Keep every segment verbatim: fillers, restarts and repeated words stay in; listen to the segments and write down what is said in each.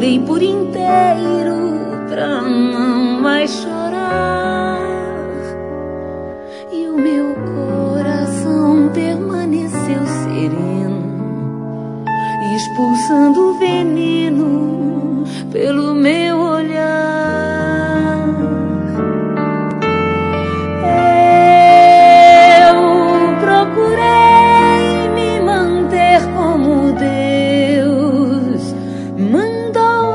chorei por inteiro pra não mais chorar, e o meu coração permaneceu sereno, expulsando o veneno pelo meu olhar. Eu procurei me manter como Deus mandou,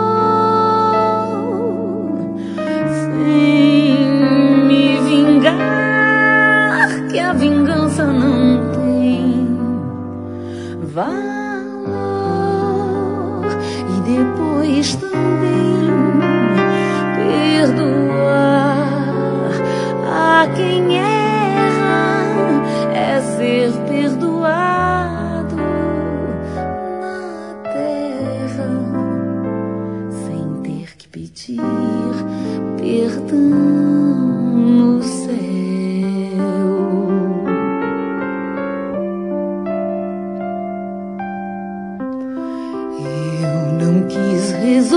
sem me vingar, que a vingança não tem valor, e depois também perdoar a quem erra é ser perdoado na terra, sem ter que pedir perdão no céu. Eu não quis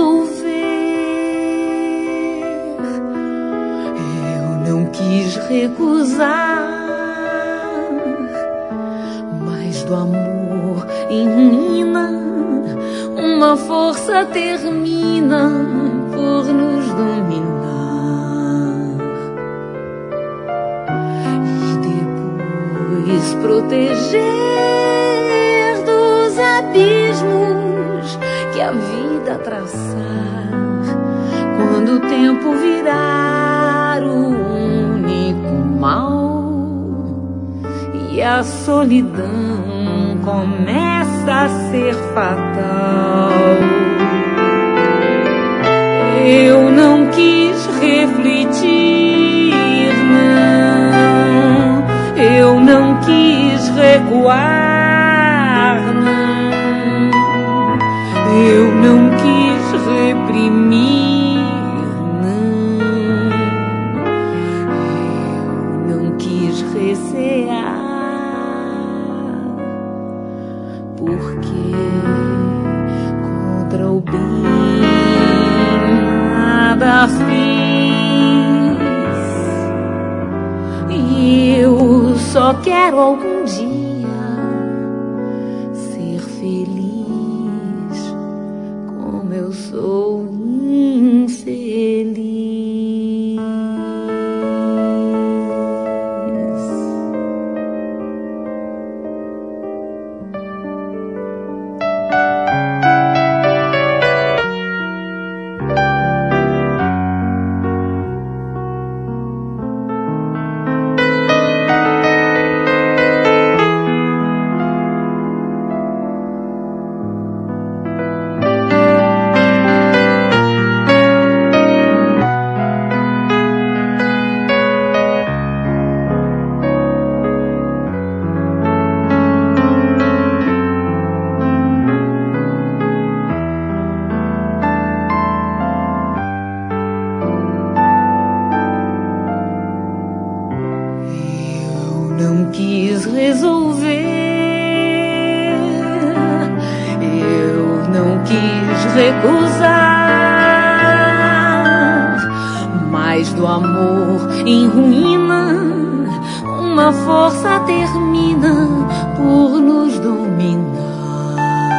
resolver, eu não quis recusar, mas do amor em ruína uma força termina por nos dominar, e depois proteger dos abismos que a vida traçar, quando o tempo virar o único mal e a solidão começa a ser fatal. Eu não quis refletir, não, eu não quis recuar, não, eu não quis reprimir, não, eu não quis recear, porque contra o bem nada fiz, e eu só quero algum dia ser feliz como eu sou infeliz. Não quis resolver, eu não quis recusar, mas do amor em ruína uma força termina por nos dominar,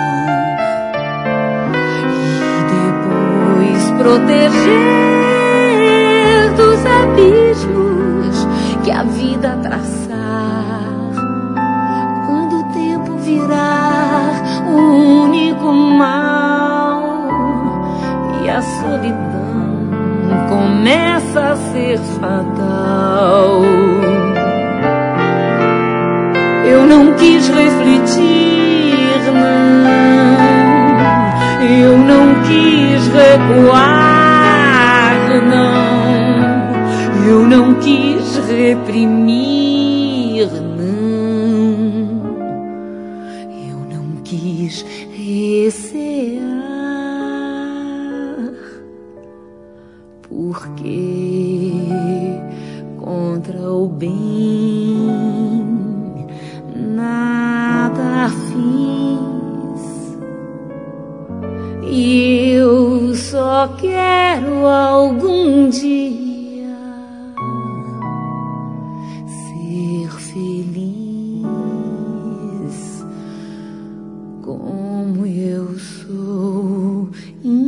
e depois proteger dos abismos que a vida traçar, quando o tempo virar o único mal e a solidão começa a ser fatal. Eu não quis refletir, não, eu não quis recuar, não, eu não quis reprimir, não, eu não quis recear, porque contra o bem nada fiz, E eu só quero algum dia ser feliz como eu sou.